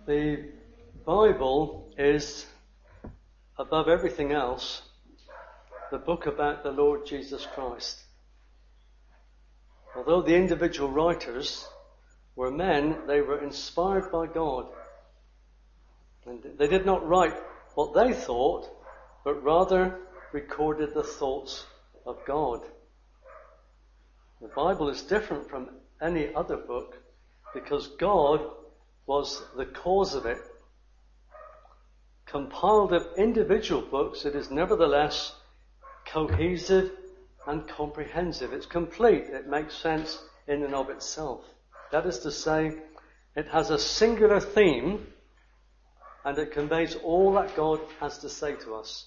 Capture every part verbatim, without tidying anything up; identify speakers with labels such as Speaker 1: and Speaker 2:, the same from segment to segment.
Speaker 1: The Bible is, above everything else, the book about the Lord Jesus Christ. Although the individual writers were men, they were inspired by God. And they did not write what they thought, but rather recorded the thoughts of God. The Bible is different from any other book because God was the cause of it. Compiled of individual books, it is nevertheless cohesive and comprehensive. It's complete. It makes sense in and of itself. That is to say, it has a singular theme and it conveys all that God has to say to us.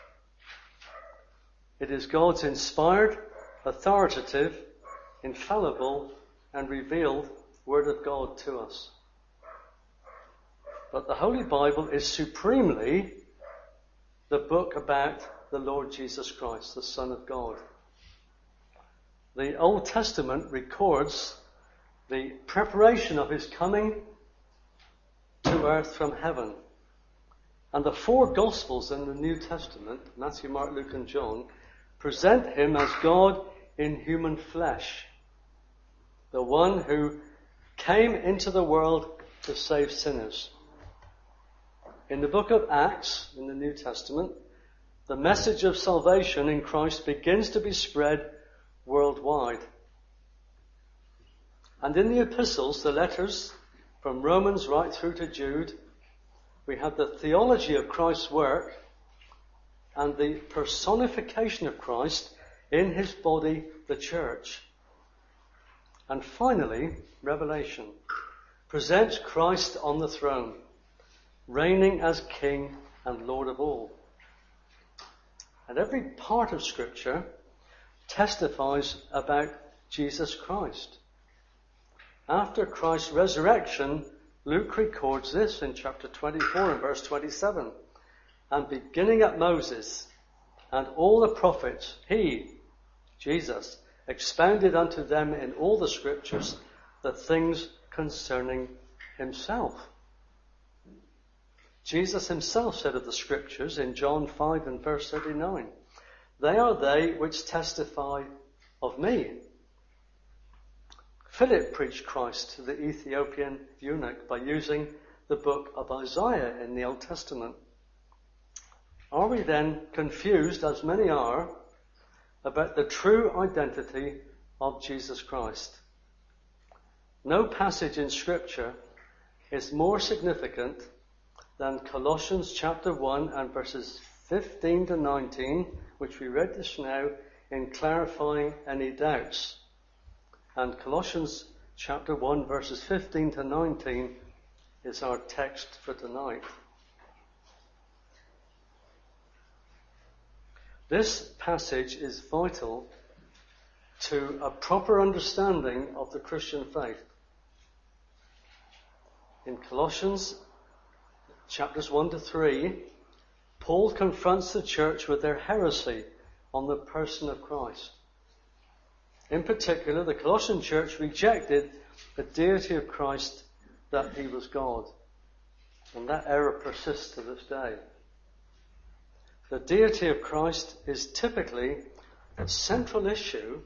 Speaker 1: It is God's inspired, authoritative, infallible, and revealed Word of God to us. But the Holy Bible is supremely the book about the Lord Jesus Christ, the Son of God. The Old Testament records the preparation of his coming to earth from heaven. And the four Gospels in the New Testament, Matthew, Mark, Luke, and John, present him as God in human flesh, the one who came into the world to save sinners. In the book of Acts, in the New Testament, the message of salvation in Christ begins to be spread worldwide. And in the epistles, the letters from Romans right through to Jude, we have the theology of Christ's work and the personification of Christ in his body, the church. And finally, Revelation presents Christ on the throne, reigning as King and Lord of all. And every part of Scripture testifies about Jesus Christ. After Christ's resurrection, Luke records this in chapter twenty-four and verse twenty-seven. And beginning at Moses and all the prophets, he, Jesus, expounded unto them in all the Scriptures the things concerning himself. Jesus himself said of the Scriptures in John five and verse thirty-nine, they are they which testify of me. Philip preached Christ to the Ethiopian eunuch by using the book of Isaiah in the Old Testament. Are we then confused, as many are, about the true identity of Jesus Christ? No passage in Scripture is more significant than Colossians chapter one and verses fifteen to nineteen, which we read just now, in clarifying any doubts. And Colossians chapter one verses fifteen to nineteen is our text for tonight. This passage is vital to a proper understanding of the Christian faith. In Colossians chapters one to three, Paul confronts the church with their heresy on the person of Christ. In particular, the Colossian church rejected the deity of Christ, that he was God. And that error persists to this day. The deity of Christ is typically a central issue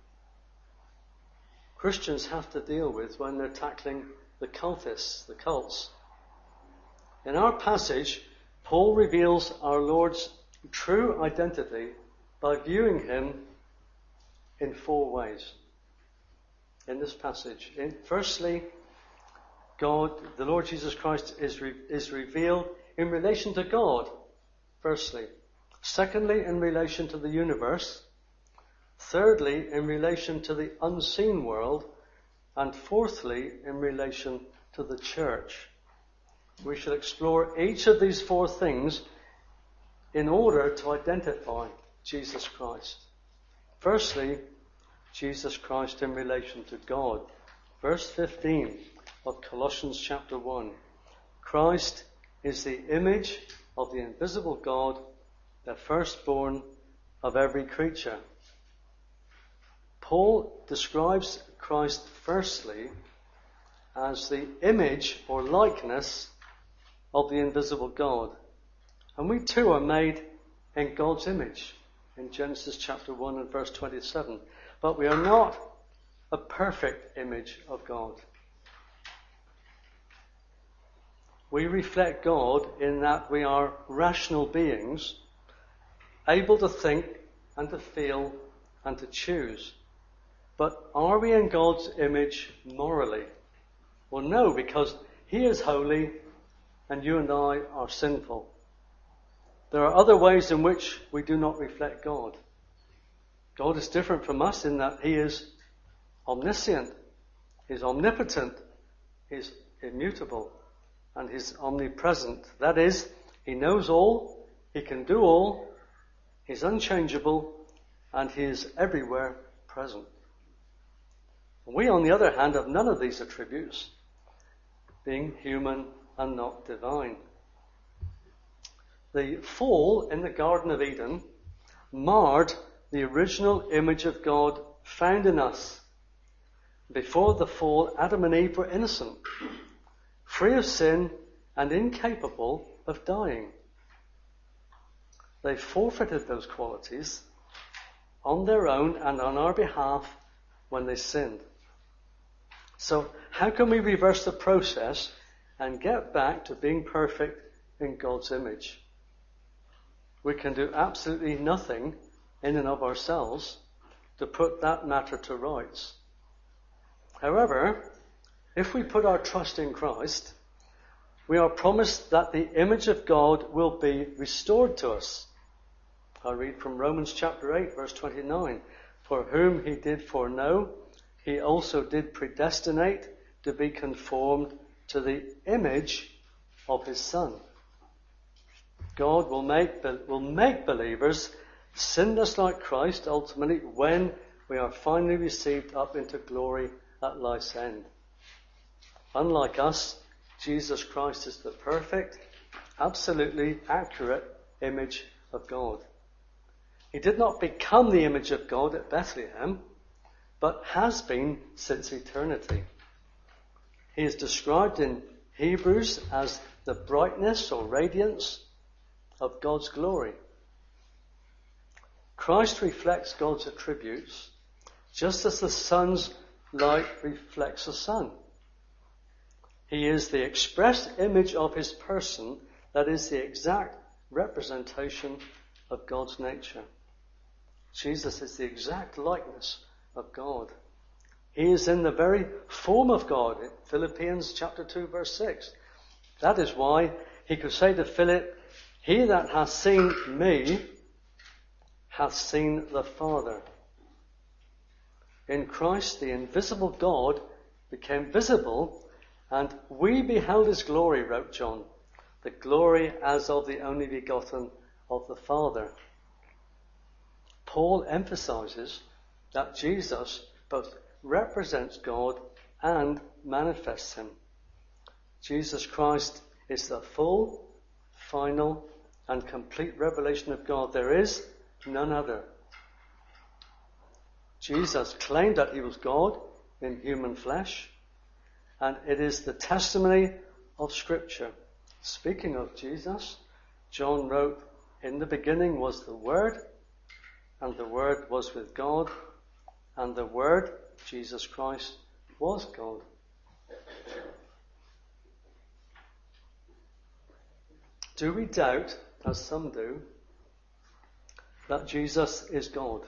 Speaker 1: Christians have to deal with when they're tackling the cultists, the cults. In our passage, Paul reveals our Lord's true identity by viewing him in four ways in this passage. In, firstly, God, the Lord Jesus Christ, is, re, is revealed in relation to God, firstly. Secondly, in relation to the universe. Thirdly, in relation to the unseen world. And fourthly, in relation to the church. We shall explore each of these four things in order to identify Jesus Christ. Firstly, Jesus Christ in relation to God. Verse fifteen of Colossians chapter one. Christ is the image of the invisible God, the firstborn of every creature. Paul describes Christ firstly as the image or likeness of the invisible God. And we too are made in God's image in Genesis chapter one and verse twenty-seven. But we are not a perfect image of God. We reflect God in that we are rational beings, able to think and to feel and to choose. But are we in God's image morally? Well, no, because He is holy and you and I are sinful. There are other ways in which we do not reflect God. God is different from us in that He is omniscient, He's omnipotent, He's immutable, and He's omnipresent. That is, He knows all, He can do all, He's unchangeable, and He is everywhere present. We, on the other hand, have none of these attributes, being human and not divine. The fall in the Garden of Eden marred the original image of God found in us. Before the fall, Adam and Eve were innocent, free of sin and incapable of dying. They forfeited those qualities on their own and on our behalf when they sinned. So how can we reverse the process and get back to being perfect in God's image? We can do absolutely nothing in and of ourselves to put that matter to rights. However, if we put our trust in Christ, we are promised that the image of God will be restored to us. I read from Romans chapter eight, verse twenty-nine. For whom He did foreknow, He also did predestinate to be conformed to the image of His Son. God will make, will make believers sinless like Christ ultimately when we are finally received up into glory at life's end. Unlike us, Jesus Christ is the perfect, absolutely accurate image of God. He did not become the image of God at Bethlehem, but has been since eternity. He is described in Hebrews as the brightness or radiance of God's glory. Christ reflects God's attributes just as the sun's light reflects the sun. He is the express image of His person, that is the exact representation of God's nature. Jesus is the exact likeness of God. He is in the very form of God. In Philippians chapter two, verse six. That is why He could say to Philip, He that hath seen me hath seen the Father. In Christ, the invisible God became visible, and we beheld His glory, wrote John, the glory as of the only begotten of the Father. Paul emphasizes that Jesus both represents God and manifests Him. Jesus Christ is the full, final, and complete revelation of God. There is none other. Jesus claimed that He was God in human flesh, and it is the testimony of Scripture. Speaking of Jesus, John wrote, in the beginning was the Word, and the Word was with God, and the Word, Jesus Christ, was God. Do we doubt, as some do, that Jesus is God?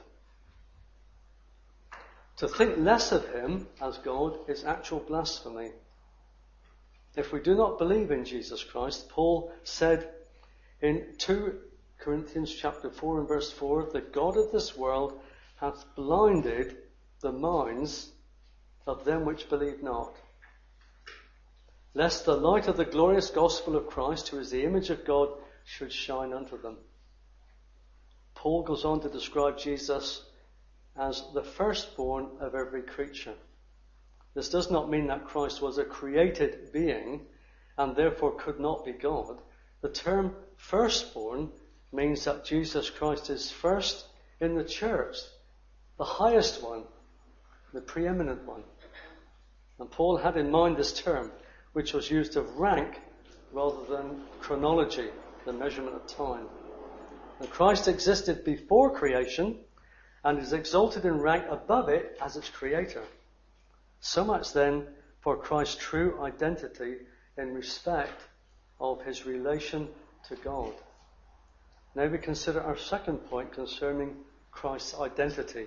Speaker 1: To think less of Him as God is actual blasphemy. If we do not believe in Jesus Christ, Paul said in Second Corinthians chapter four and verse four, the God of this world hath blinded the minds of them which believe not, lest the light of the glorious gospel of Christ, who is the image of God, should shine unto them. Paul goes on to describe Jesus as the firstborn of every creature. This does not mean that Christ was a created being and therefore could not be God. The term firstborn means that Jesus Christ is first in the church, the highest one, the preeminent one. And Paul had in mind this term, which was used of rank rather than chronology, the measurement of time. And Christ existed before creation and is exalted in rank above it as its creator. So much then for Christ's true identity in respect of his relation to God. Now we consider our second point concerning Christ's identity.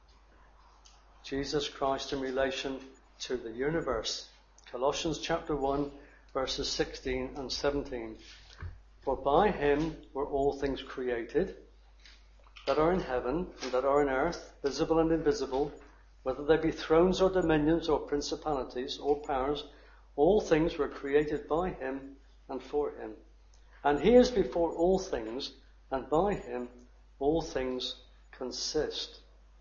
Speaker 1: Jesus Christ in relation to the universe. Colossians chapter one, verses sixteen and seventeen. For by him were all things created, that are in heaven and that are in earth, visible and invisible, whether they be thrones or dominions or principalities or powers, all things were created by him and for him. And he is before all things, and by him all things consist.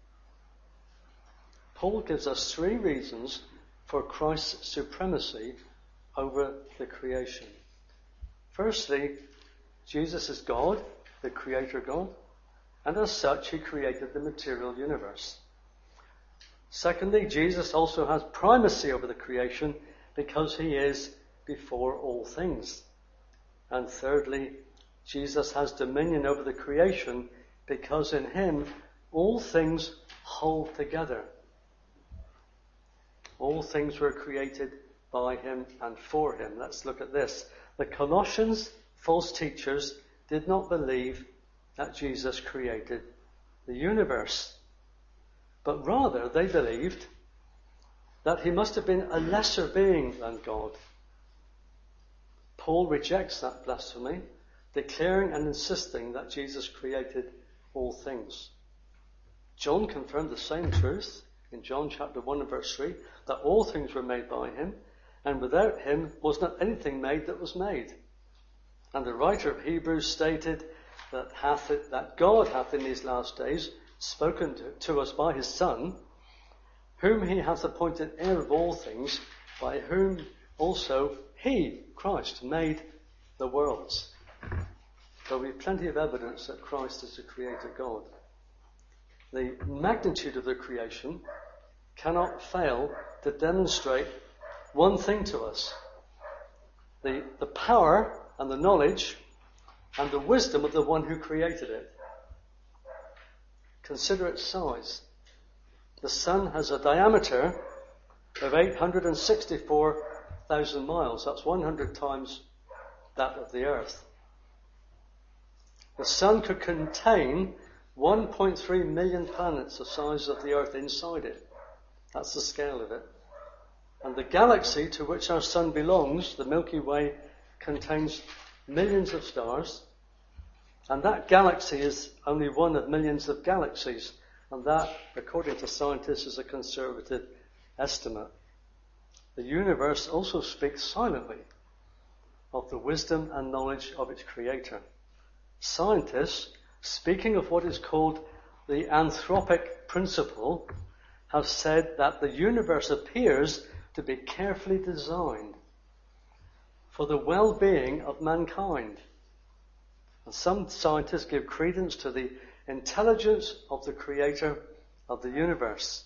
Speaker 1: Paul gives us three reasons for Christ's supremacy over the creation. Firstly, Jesus is God, the creator God, and as such he created the material universe. Secondly, Jesus also has primacy over the creation because he is before all things. And thirdly, Jesus has dominion over the creation because in him all things hold together. All things were created by him and for him. Let's look at this. The Colossians, false teachers, did not believe that Jesus created the universe, but rather they believed that he must have been a lesser being than God. Paul rejects that blasphemy, declaring and insisting that Jesus created all things. John confirmed the same truth in John chapter one and verse three, that all things were made by him, and without him was not anything made that was made. And the writer of Hebrews stated that hath it, that God hath in these last days spoken to, to us by his Son, whom he hath appointed heir of all things, by whom also he, Christ, made the worlds. There will be plenty of evidence that Christ is the creator God. The magnitude of the creation cannot fail to demonstrate one thing to us. The, the power and the knowledge and the wisdom of the one who created it. Consider its size. The sun has a diameter of eight hundred sixty-four thousand miles. That's one hundred times that of the earth. The sun could contain one point three million planets the size of the earth inside it. That's the scale of it. And the galaxy to which our sun belongs, the Milky Way, contains millions of stars. And that galaxy is only one of millions of galaxies. And that, according to scientists, is a conservative estimate. The universe also speaks silently of the wisdom and knowledge of its creator. Scientists, speaking of what is called the anthropic principle, have said that the universe appears to be carefully designed for the well-being of mankind. And some scientists give credence to the intelligence of the creator of the universe.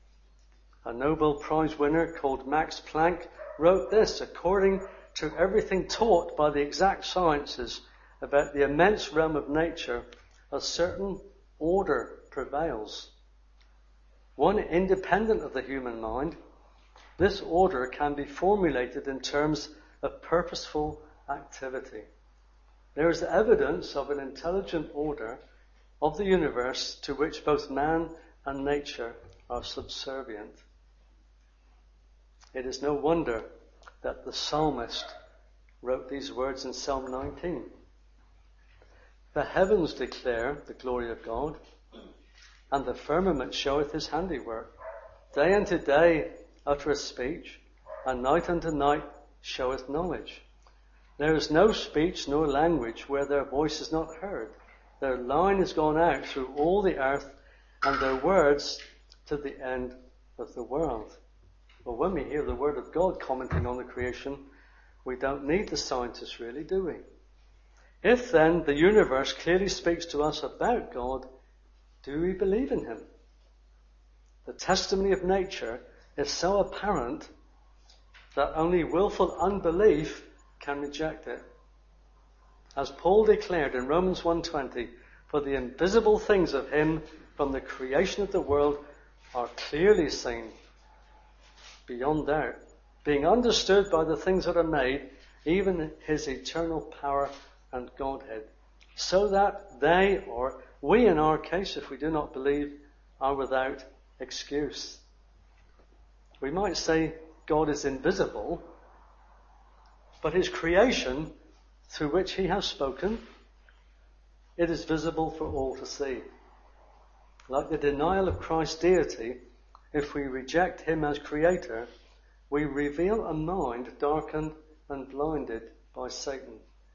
Speaker 1: A Nobel Prize winner called Max Planck wrote this: according to everything taught by the exact sciences about the immense realm of nature, a certain order prevails. One independent of the human mind. This order can be formulated in terms of purposeful activity. There is evidence of an intelligent order of the universe to which both man and nature are subservient. It is no wonder that the psalmist wrote these words in Psalm nineteen. The heavens declare the glory of God, and the firmament showeth his handiwork. Day unto day uttereth speech, and night unto night showeth knowledge. There is no speech nor language where their voice is not heard. Their line is gone out through all the earth, and their words to the end of the world. Well, when we hear the word of God commenting on the creation, we don't need the scientists really, do we? If then the universe clearly speaks to us about God, do we believe in him? The testimony of nature is so apparent that only willful unbelief can reject it. As Paul declared in Romans one twenty, for the invisible things of him from the creation of the world are clearly seen, beyond doubt, being understood by the things that are made, even his eternal power and Godhead, so that they, or we in our case, if we do not believe, are without excuse. We might say God is invisible, but his creation, through which he has spoken, it is visible for all to see. Like the denial of Christ's deity, if we reject him as creator, we reveal a mind darkened and blinded by Satan.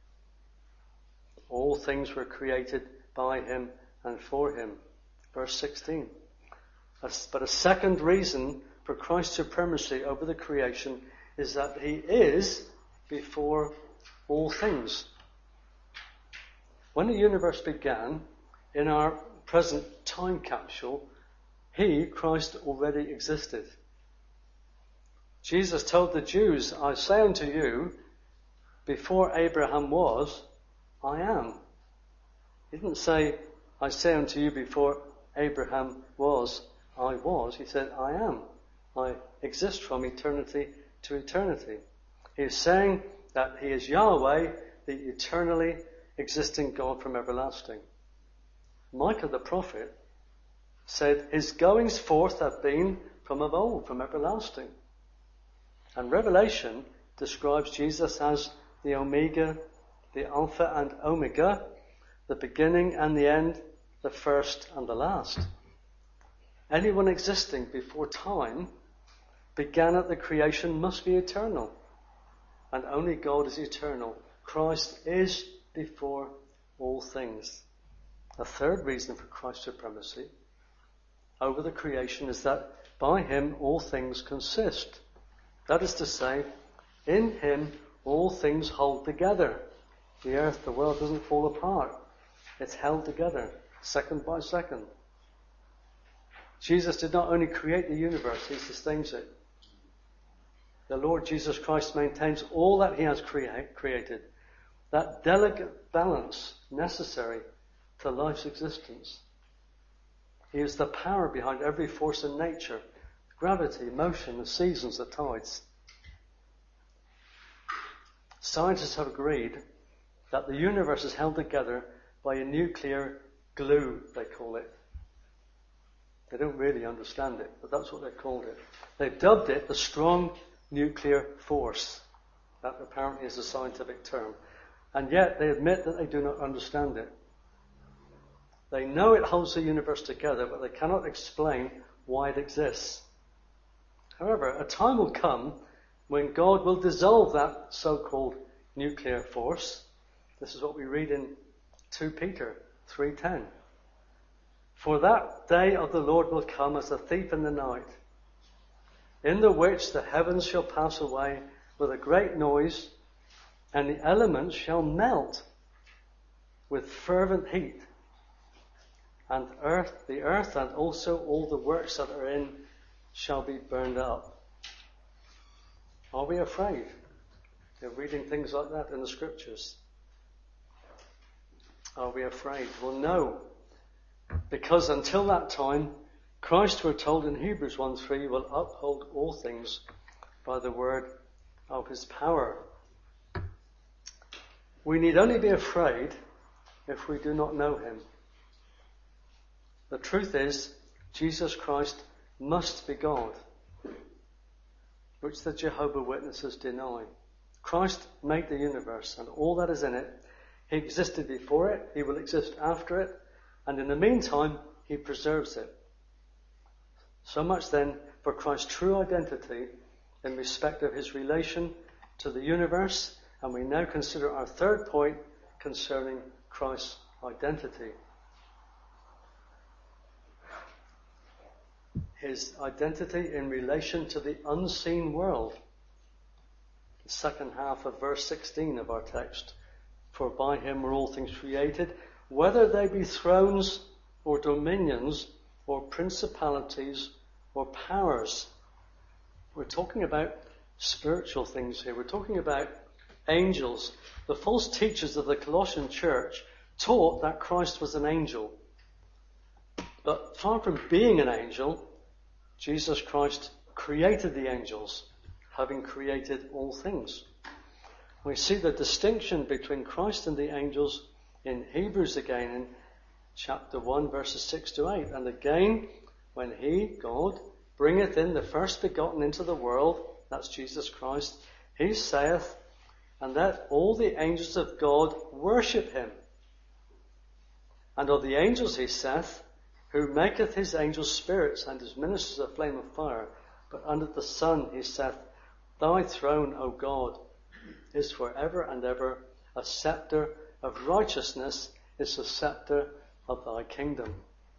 Speaker 1: All things were created by him and for him. Verse sixteen. But a second reason for Christ's supremacy over the creation is that he is before all things. When the universe began, in our present time capsule, he, Christ, already existed. Jesus told the Jews, I say unto you, before Abraham was, I am. He didn't say, I say unto you, before Abraham was, I was. He said, I am. I exist from eternity to eternity. He is saying that he is Yahweh, the eternally existing God from everlasting. Micah the prophet said, his goings forth have been from of old, from everlasting. And Revelation describes Jesus as the Omega, the Alpha and Omega, the beginning and the end, the first and the last. Anyone existing before time began at the creation must be eternal. And only God is eternal. Christ is before all things. A third reason for Christ's supremacy over the creation is that by him all things consist. That is to say, in him all things hold together. The earth, the world doesn't fall apart. It's held together, second by second. Jesus did not only create the universe, he sustains it. The Lord Jesus Christ maintains all that he has create, created. That delicate balance necessary to life's existence. He is the power behind every force in nature. Gravity, motion, the seasons, the tides. Scientists have agreed that the universe is held together by a nuclear glue, they call it. They don't really understand it, but that's what they called it. They've dubbed it the strong nuclear force. That apparently is a scientific term. And yet they admit that they do not understand it. They know it holds the universe together, but they cannot explain why it exists. However, a time will come when God will dissolve that so-called nuclear force. This is what we read in Second Peter three ten. For that day of the Lord will come as a thief in the night, in the which the heavens shall pass away with a great noise, and the elements shall melt with fervent heat, and earth, the earth and also all the works that are in shall be burned up. Are we afraid of reading things like that in the scriptures? Are we afraid? Well, no. Because until that time, Christ, we're told in Hebrews one three, will uphold all things by the word of his power. We need only be afraid if we do not know him. The truth is, Jesus Christ must be God, which the Jehovah's Witnesses deny. Christ made the universe and all that is in it. He existed before it, he will exist after it, and in the meantime, he preserves it. So much then for Christ's true identity in respect of his relation to the universe, and we now consider our third point concerning Christ's identity. His identity in relation to the unseen world. The second half of verse sixteen of our text. For by him were all things created, whether they be thrones or dominions or principalities or powers. We're talking about spiritual things here. We're talking about angels. The false teachers of the Colossian church taught that Christ was an angel. But far from being an angel, Jesus Christ created the angels, having created all things. We see the distinction between Christ and the angels in Hebrews again in chapter one, verses six to eight. And again, when he, God, bringeth in the first begotten into the world, that's Jesus Christ, he saith, and let all the angels of God worship him. And of the angels he saith, who maketh his angels spirits and his ministers a flame of fire. But under the sun he saith, thy throne, O God, is for ever and ever. A scepter of righteousness is the scepter of thy kingdom.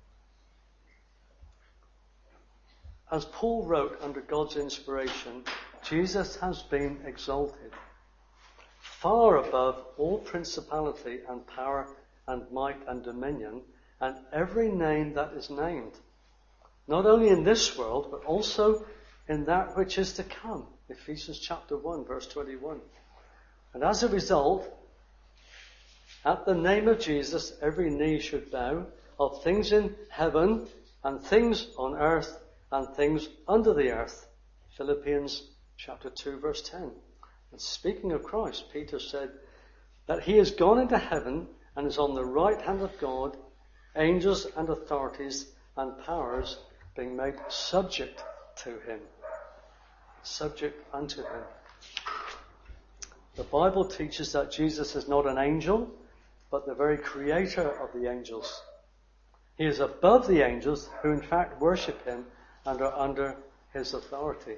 Speaker 1: As Paul wrote under God's inspiration, Jesus has been exalted far above all principality and power and might and dominion and every name that is named, not only in this world but also in that which is to come. Ephesians chapter one, verse twenty-one. And as a result, at the name of Jesus, every knee should bow, of things in heaven and things on earth and things under the earth. Philippians chapter two, verse ten. And speaking of Christ, Peter said that he has gone into heaven and is on the right hand of God, angels and authorities and powers being made subject to him. Subject unto him. The Bible teaches that Jesus is not an angel, but the very creator of the angels. He is above the angels, who in fact worship him and are under his authority.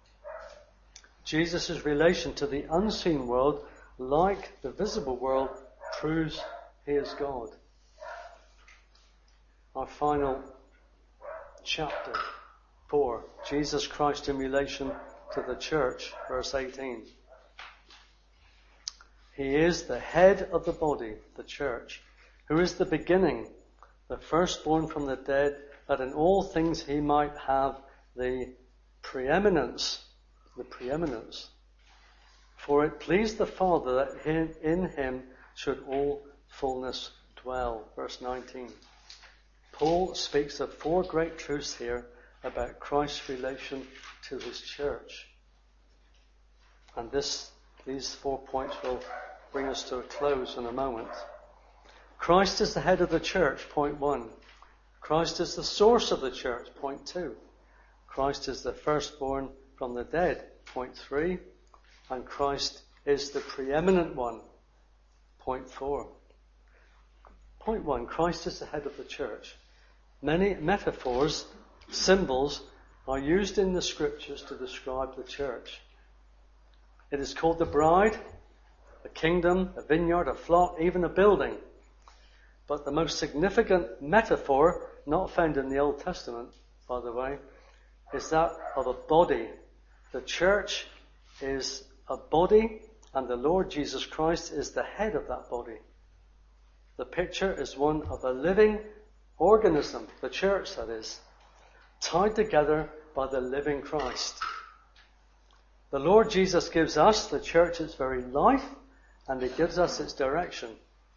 Speaker 1: Jesus' relation to the unseen world, like the visible world, proves he is God. Our final chapter, four, Jesus Christ in relation to the church, verse eighteen. He is the head of the body, the church, who is the beginning, the firstborn from the dead, that in all things he might have the preeminence. The preeminence. For it pleased the Father that in him should all fullness dwell. Verse nineteen. Paul speaks of four great truths here about Christ's relation to his church. And this, these four points will bring us to a close in a moment. Christ is the head of the church, point one. Christ is the source of the church, point two. Christ is the firstborn from the dead, point three. And Christ is the preeminent one, point four. Point one, Christ is the head of the church. Many metaphors, symbols, are used in the scriptures to describe the church. It is called the bride, a kingdom, a vineyard, a flock, even a building. But the most significant metaphor, not found in the Old Testament, by the way, is that of a body. The church is a body, and the Lord Jesus Christ is the head of that body. The picture is one of a living organism, the church that is, tied together by the living Christ. The Lord Jesus gives us, the church, its very life, and he gives us its direction.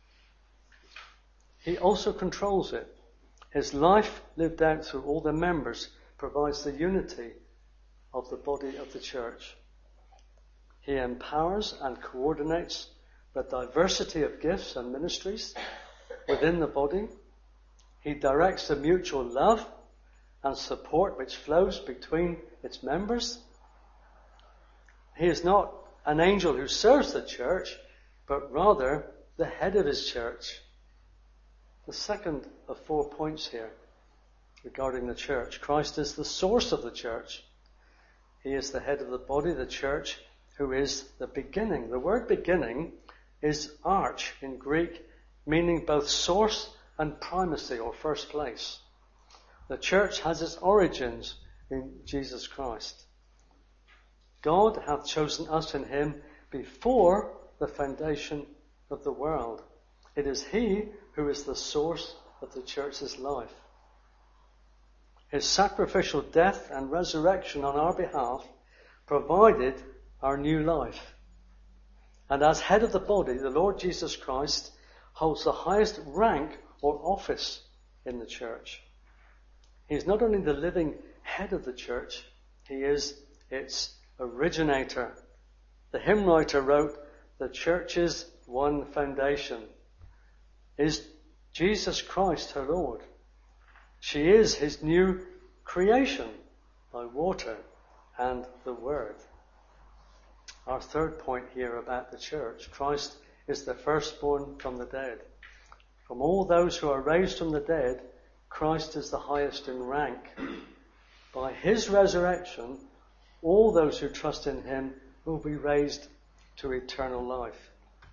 Speaker 1: He also controls it. His life, lived out through all the members, provides the unity of the body of the church. He empowers and coordinates the diversity of gifts and ministries within the body. He directs the mutual love and support which flows between its members. He is not an angel who serves the church, but rather the head of his church. The second of four points here regarding the church. Christ is the source of the church. He is the head of the body, the church, who is the beginning. The word beginning is arch in Greek, meaning both source and primacy, or first place. The church has its origins in Jesus Christ. God hath chosen us in him before the foundation of the world. It is he who is the source of the church's life. His sacrificial death and resurrection on our behalf provided our new life. And as head of the body, the Lord Jesus Christ holds the highest rank or office in the church. He is not only the living head of the church, he is its originator. The hymn writer wrote, "The church's one foundation is Jesus Christ her Lord. She is his new creation by water and the word." Our third point here about the church: Christ is the firstborn from the dead. From all those who are raised from the dead, Christ is the highest in rank. By his resurrection, all those who trust in him will be raised to eternal life.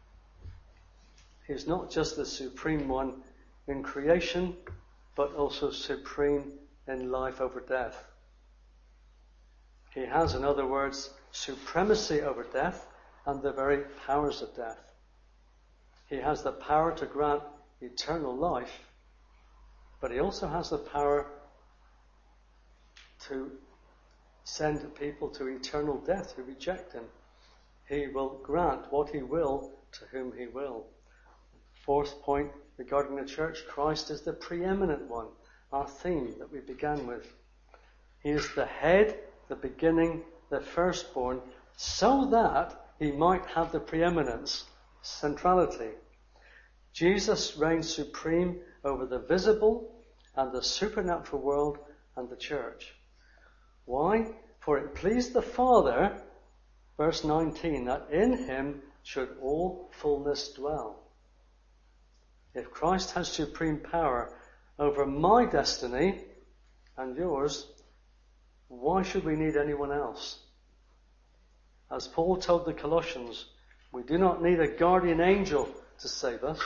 Speaker 1: He is not just the supreme one in creation, but also supreme in life over death. He has, in other words, supremacy over death and the very powers of death. He has the power to grant eternal life, but he also has the power to send people to eternal death who reject him. He will grant what he will to whom he will. Fourth point regarding the church: Christ is the preeminent one, our theme that we began with. He is the head, the beginning, the firstborn, so that he might have the preeminence, centrality. Jesus reigns supreme over the visible and the supernatural world and the church. Why? For it pleased the Father, verse nineteen, that in him should all fullness dwell. If Christ has supreme power over my destiny and yours, why should we need anyone else? As Paul told the Colossians, we do not need a guardian angel to save us.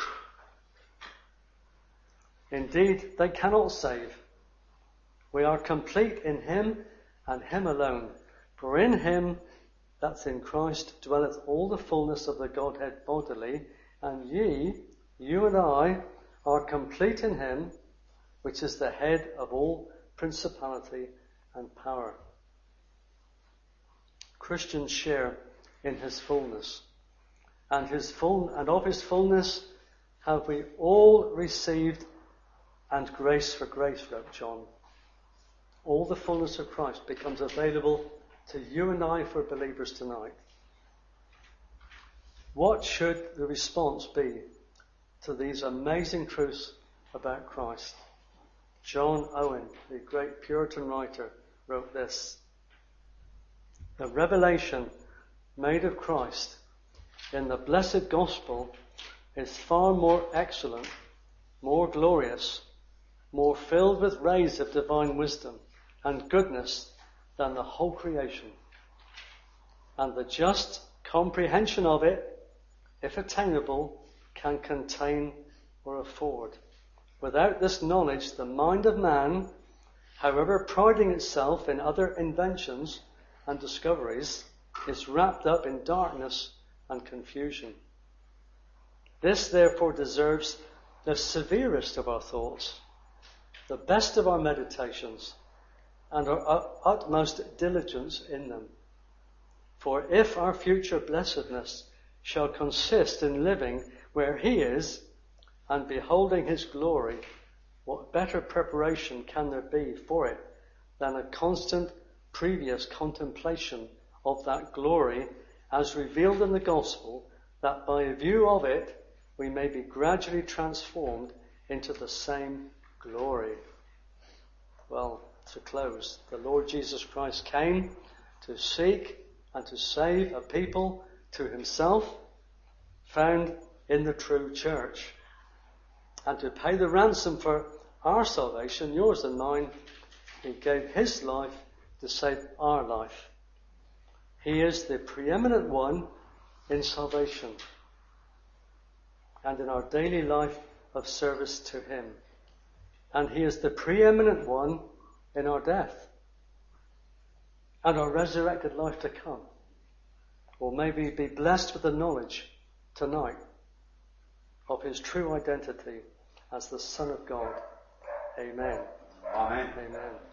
Speaker 1: Indeed, they cannot save. We are complete in him and him alone. For in him, that's in Christ, dwelleth all the fullness of the Godhead bodily, and ye, you and I, are complete in him, which is the head of all principality and power. Christians share in his fullness, and his full and of his fullness have we all received, and grace for grace, wrote John. All the fullness of Christ becomes available to you and I for believers tonight. What should the response be to these amazing truths about Christ? John Owen, the great Puritan writer, wrote this: "The revelation made of Christ in the blessed gospel is far more excellent, more glorious, more filled with rays of divine wisdom and goodness than the whole creation. And the just comprehension of it, if attainable, can contain or afford. Without this knowledge, the mind of man, however priding itself in other inventions and discoveries, is wrapped up in darkness and confusion. This, therefore, deserves the severest of our thoughts, the best of our meditations, and our utmost diligence in them. For if our future blessedness shall consist in living where he is and beholding his glory, what better preparation can there be for it than a constant previous contemplation of that glory as revealed in the gospel, that by view of it we may be gradually transformed into the same glory." Well, to close, the Lord Jesus Christ came to seek and to save a people to himself, found in the true church. And to pay the ransom for our salvation, yours and mine, he gave his life to save our life. He is the preeminent one in salvation and in our daily life of service to him. And he is the preeminent one in our death and our resurrected life to come. Or maybe be blessed with the knowledge tonight of his true identity as the Son of God. Amen.
Speaker 2: Amen.
Speaker 1: Amen.